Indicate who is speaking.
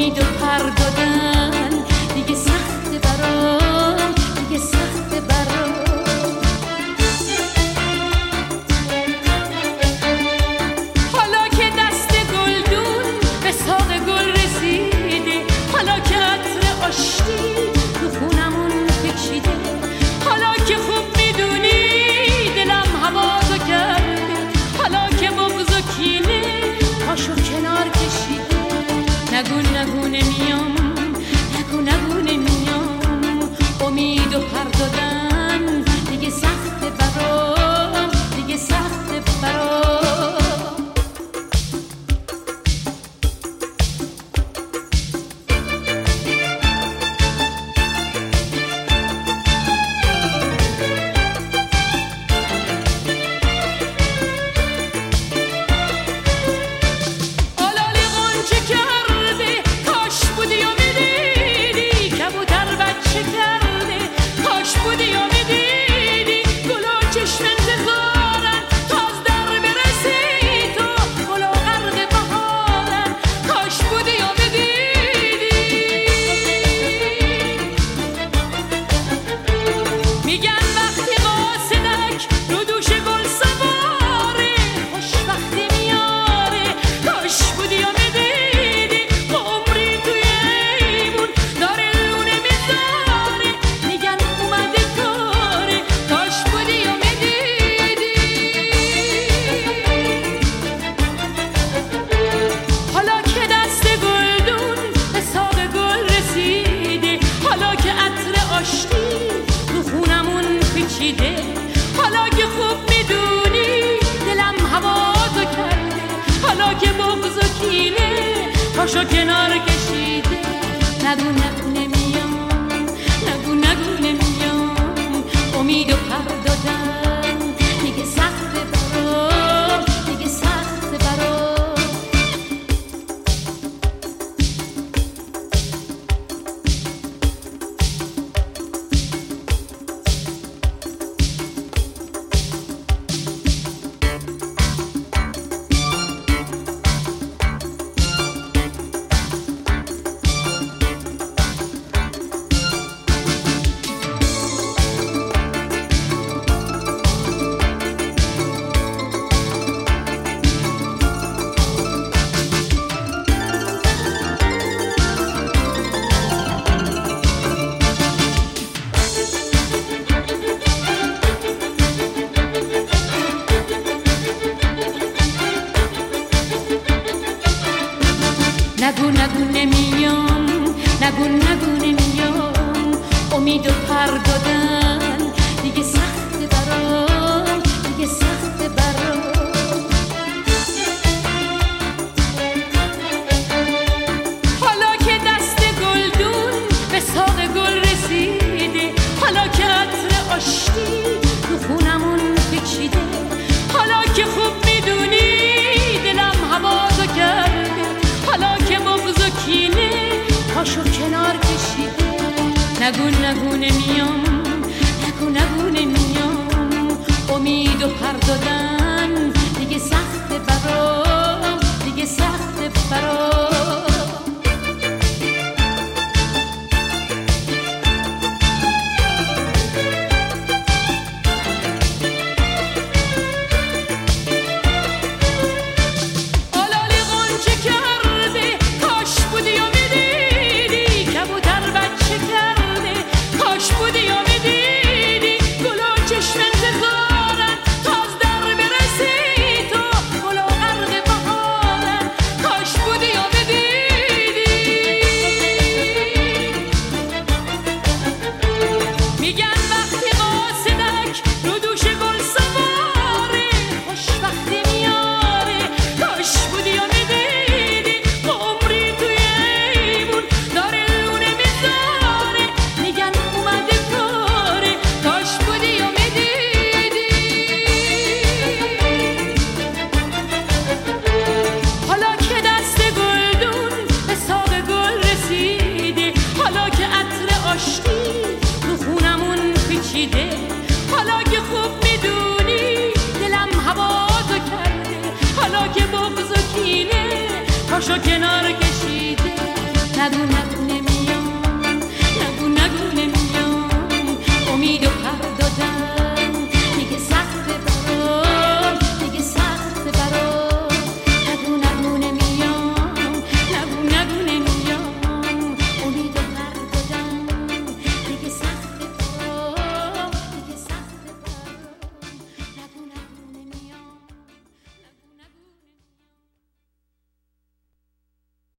Speaker 1: امید و پر دادن دیگه سخته برام، دیگه سخته برام. حالا که دست گلدون به ساق گل رسیده، حالا که عطر آشتی تو خونمون پیچیده، حالا که خوب میدونی دلم هوازو کرده، حالا که بغض و کینه پاشو کنار کشیده. نگو نگو نمیام، نگو نگو نمیام، امید و پر دادن دیگه سخته برام، دیگه سخته برام. حالا که خوب میدونی دلم هوازو کرده، حالا که بغض و کینه پاشو کنار کشیده. نگو نگو نمیام، نگو نگو نمیام، امید و پر دادن دیگه سخته برام، دیگه سخته برام. نگو نگو نمیام، نگو نگو نمیام، امید و پر دادن دیگه سخته برام، دیگه سخته برام. حالا که دست گلدون به ساق گل رسیده، حالا که عطر آشتی تو خونمون پیچیده، حالا که خوب میدونی دلم هوازو کرده، حالا که بغض و کینه پاشو کنار کشیده. نگو نگو نمیام، نگو نگو نمیام، امید و پر دادن دیگه سخته برام، دیگه سخته برام. پاشو کنار کشیده. نگو نگو